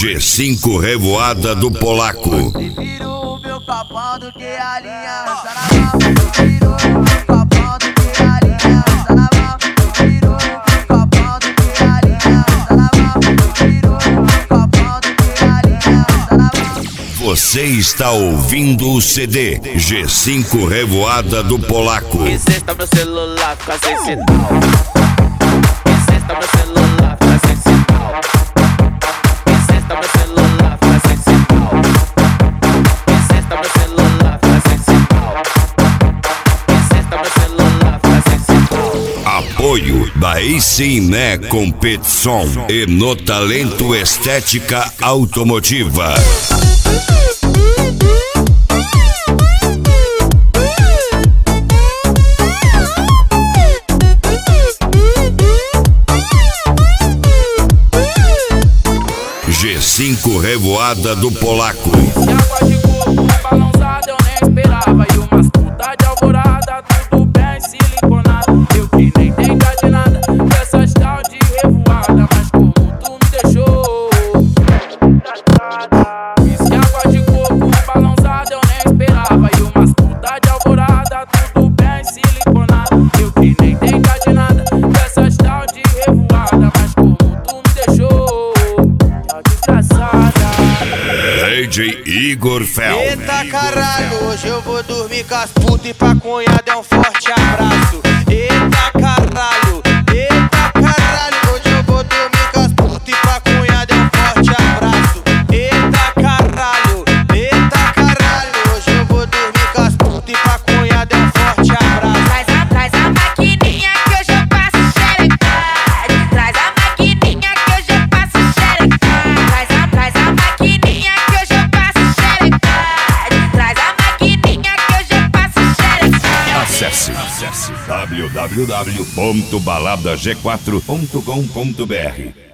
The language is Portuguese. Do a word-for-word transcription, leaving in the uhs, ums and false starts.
G cinco Revoada do Polaco. Prefiro o meu capão do que a linha Saravá. Prefiro o meu capão do que a linha Saravá. Prefiro o meu capão do que a linha Saravá. Prefiro o meu capão do que a linha Saravá. Você está ouvindo o C D G cinco Revoada do Polaco. Insista meu celular, fica sem sinal. Insista meu celular, fica sem sinal. Insista meu celular, fica sem sinal. Insista meu celular, fica sem sinal. Insista meu celular, fica sem sinal. Apoio da Iciné Competição e no Talento Estética Automotiva. G cinco Revoada do Polaco. E água de coco, balançada eu nem esperava. E umas puta de alvorada, tudo bem siliconado. Eu que nem tenho de nada, dessas tal de revoada. Mas como tu me deixou tratada. E água de coco, balançada eu nem esperava. E umas puta de alvorada, tudo bem siliconado. Eu que nem tenho de nada, dessas tal de revoada. Mas como tu me deixou D J Igor Fel. Eita caralho, hoje eu vou dormir com as putas e pra cunhada é um forte abraço. Eita caralho, eita caralho, hoje eu vou dormir com as putas e pra cunhada é um forte abraço. Eita caralho, eita caralho, hoje eu vou dormir com as putas e pra cunhada é um forte abraço. Traz a, traz a maquininha que hoje eu passo xerecade. Traz a maquininha que hoje eu passo xerecade. Traz a, traz a maquininha que hoje eu passo xerecade. Traz a maquininha que hoje eu passo xerecade. Acesse, acesse w w w ponto balada g quatro ponto com ponto b r.